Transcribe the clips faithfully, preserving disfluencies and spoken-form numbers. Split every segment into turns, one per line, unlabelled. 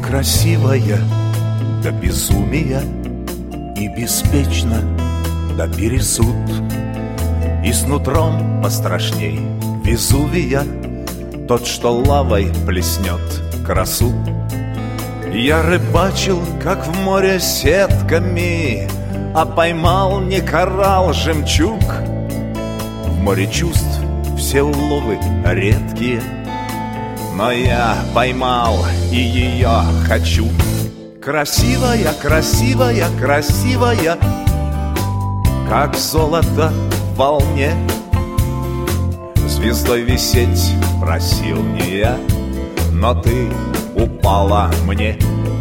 красивая до безумия и беспечно до пересуд, и с нутром пострашней Везувия тот, что лавой плеснет красу. Я рыбачил, как в море, сетками, а поймал не коралл, жемчуг. В море чувств все уловы редкие, но я поймал и ее хочу. Красивая, красивая, красивая, как золото в волне. Звездой висеть просил не я, но ты упала мне.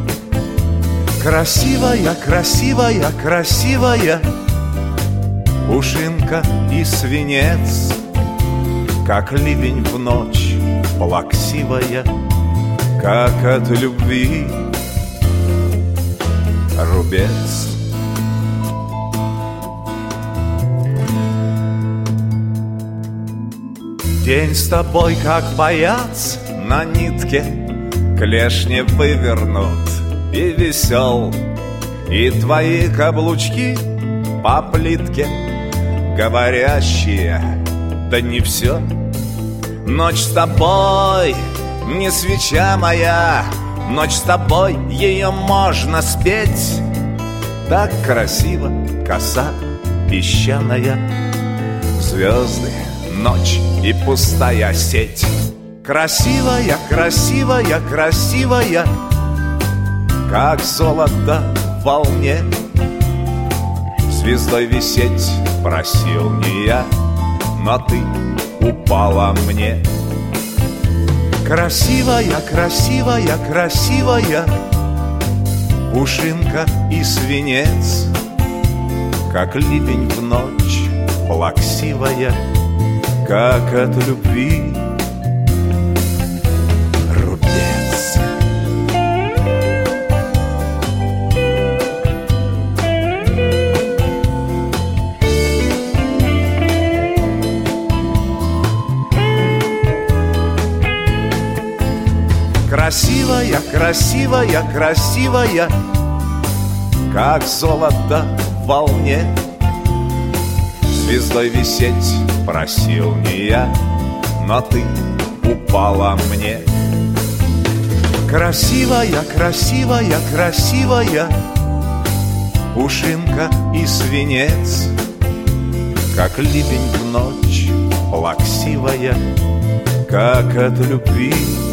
Красивая, красивая, красивая, пушинка и свинец, как ливень в ночь плаксивая, как от любви рубец. День с тобой, как паяц на нитке, клешни вывернут и весел, и твои каблучки по плитке, говорящие, да не все. Ночь с тобой, не свеча моя, ночь с тобой, ее можно спеть. Так красиво, коса песчаная, звезды, ночь и пустая сеть. Красивая, красивая, красивая, как золото в волне. Звездой висеть просил не я, но ты упала мне. Красивая, красивая, красивая, пушинка и свинец, как ливень в ночь плаксивая, как от любви рубец. Красивая, красивая, красивая, как золото в волне. Звездой висеть просил не я, но ты упала мне. Красивая, красивая, красивая, пушинка и свинец, как ливень в ночь плаксивая, как от любви